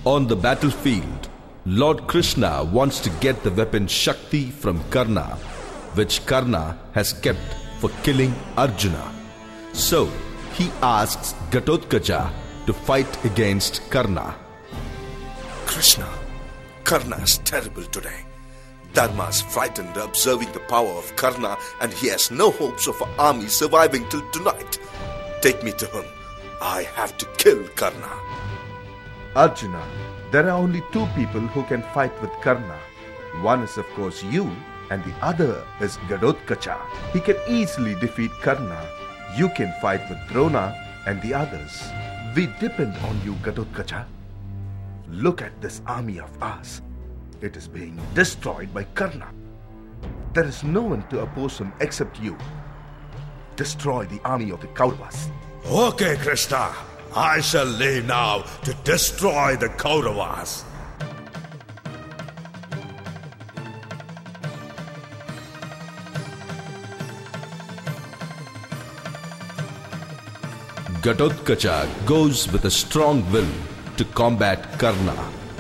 On the battlefield, Lord Krishna wants to get the weapon Shakti from Karna, which Karna has kept for killing Arjuna. So, he asks Ghatotkacha to fight against Karna. Krishna, Karna is terrible today. Dharma is frightened observing the power of Karna, and he has no hopes of our army surviving till tonight. Take me to him. I have to kill Karna. Arjuna, there are only two people who can fight with Karna. One is of course you, and the other is Ghatotkacha. He can easily defeat Karna. You can fight with Drona and the others. We depend on you, Ghatotkacha. Look at this army of ours. It is being destroyed by Karna. There is no one to oppose him except you. Destroy the army of the Kauravas. Okay, Krishna. I shall leave now to destroy the Kauravas. Ghatotkacha goes with a strong will to combat Karna.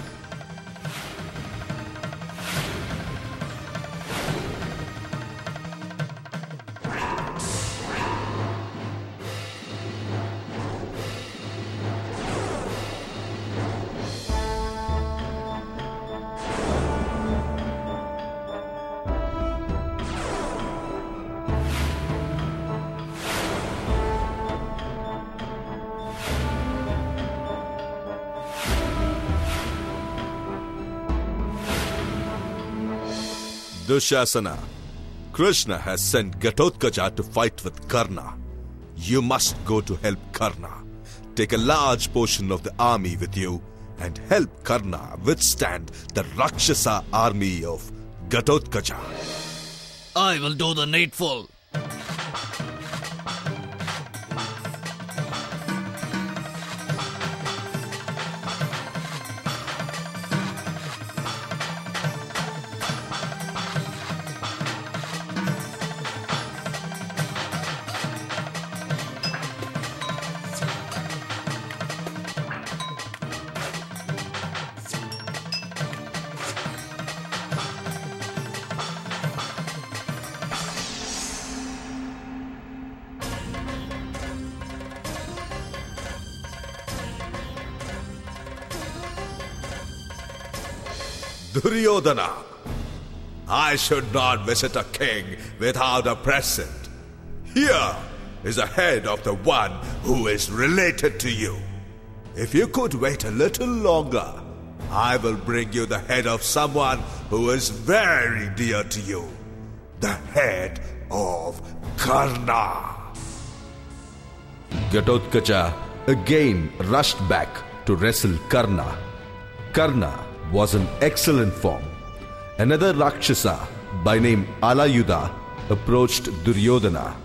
Dushasana, Krishna has sent Ghatotkacha to fight with Karna. You must go to help Karna. Take a large portion of the army with you and help Karna withstand the Rakshasa army of Ghatotkacha. I will do the needful. Duryodhana, I should not visit a king without a present. Here is a head of the one who is related to you. If you could wait a little longer, I will bring you the head of someone who is very dear to you. The head of Karna. Ghatotkacha again rushed back to wrestle Karna. Karna was in excellent form. Another Rakshasa by name Alayudha approached Duryodhana.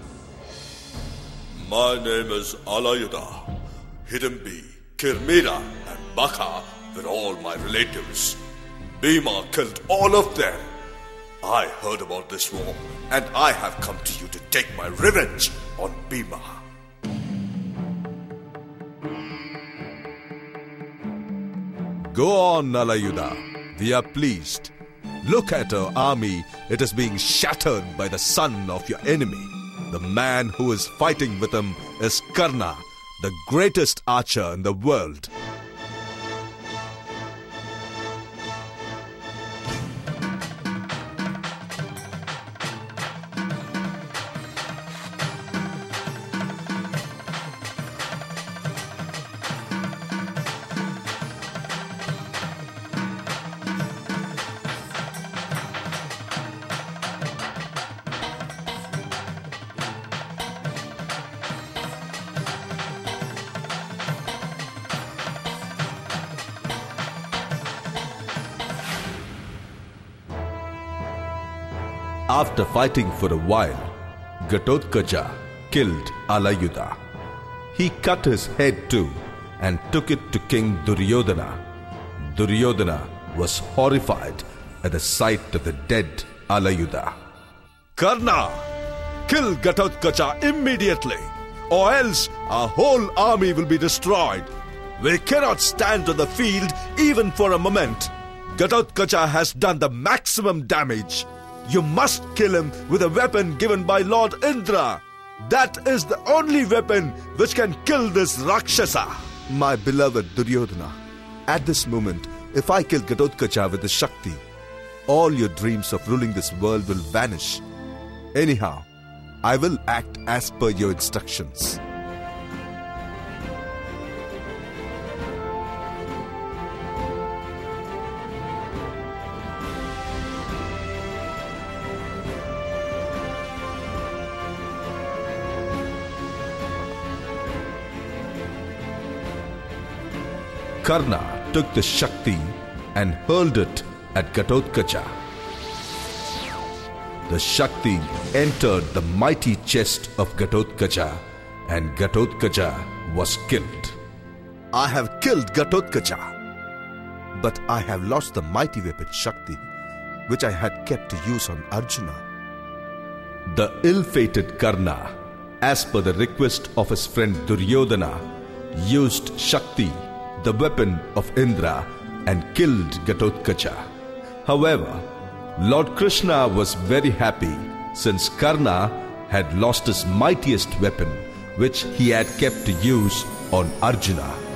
My name is Alayudha. Hidambi, Kirmira and Baka were all my relatives. Bhima killed all of them. I heard about this war and I have come to you to take my revenge on Bhima. Go on, Alayudha. We are pleased. Look at our army. It is being shattered by the son of your enemy. The man who is fighting with him is Karna, the greatest archer in the world. After fighting for a while, Ghatotkacha killed Alayudha. He cut his head too and took it to King Duryodhana. Duryodhana was horrified at the sight of the dead Alayudha. Karna, kill Ghatotkacha immediately, or else our whole army will be destroyed. We cannot stand on the field even for a moment. Ghatotkacha has done the maximum damage. You must kill him with a weapon given by Lord Indra. That is the only weapon which can kill this Rakshasa. My beloved Duryodhana, at this moment, if I kill Ghatotkacha with the Shakti, all your dreams of ruling this world will vanish. Anyhow, I will act as per your instructions. Karna took the Shakti and hurled it at Ghatotkacha. The Shakti entered the mighty chest of Ghatotkacha and Ghatotkacha was killed. I have killed Ghatotkacha, but I have lost the mighty weapon Shakti, which I had kept to use on Arjuna. The ill-fated Karna, as per the request of his friend Duryodhana, used Shakti, the weapon of Indra, and killed Ghatotkacha. However, Lord Krishna was very happy since Karna had lost his mightiest weapon, which he had kept to use on Arjuna.